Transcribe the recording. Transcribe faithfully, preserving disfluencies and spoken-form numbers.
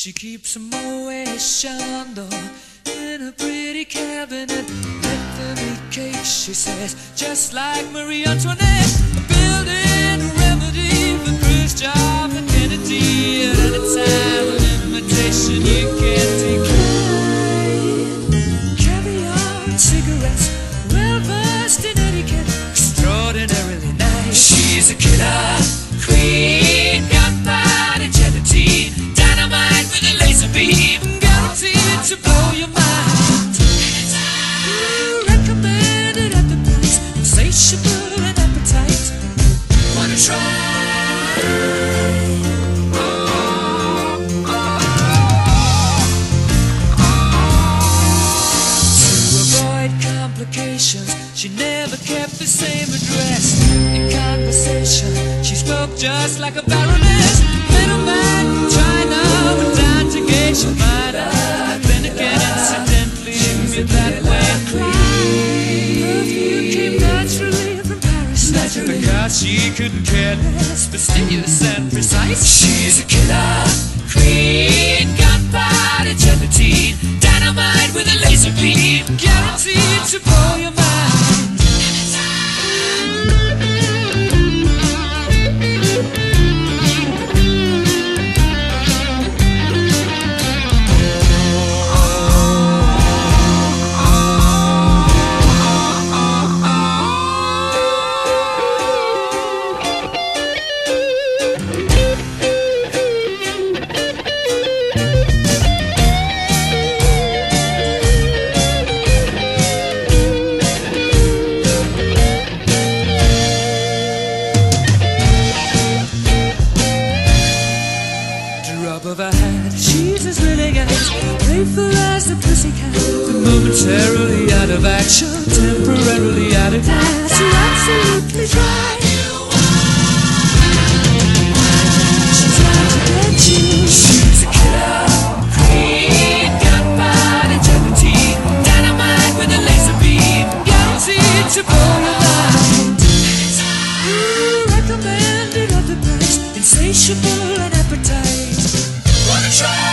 She keeps a Moet Chandon in a pretty cabinet. Let them eat cake, she says, just like Marie Antoinette. Building a remedy for Khrushchev and Kennedy. At any time, an invitation you can't decline. Caviar and cigarettes, well versed in etiquette, extraordinarily nice. She's a killer queen, gunpowder gelatine, dynamite with a laser beam, guaranteed to blow your mind. Recommended at the price, insatiable and appetite. Wanna try? She never kept the same address. In conversation, she spoke just like a baroness. Middleman from China, but down to Geisha Minor. Then again, incidentally, me that way. Perfume came naturally from Paris, because she couldn't care less, fastidious and precise. She's a killer queen, gunpowder gelatine, dynamite with a laser beam, guaranteed to blow your mind. Of a hat, she's as willing as playful as the pussycat, but momentarily out of action, temporarily out of gas. You're absolutely dry. She's out to get you. She's a killer queen, gunpowder gelatine, dynamite with a laser beam, guaranteed to blow your mind. Recommended at the price, insatiable and appetite. Wanna try?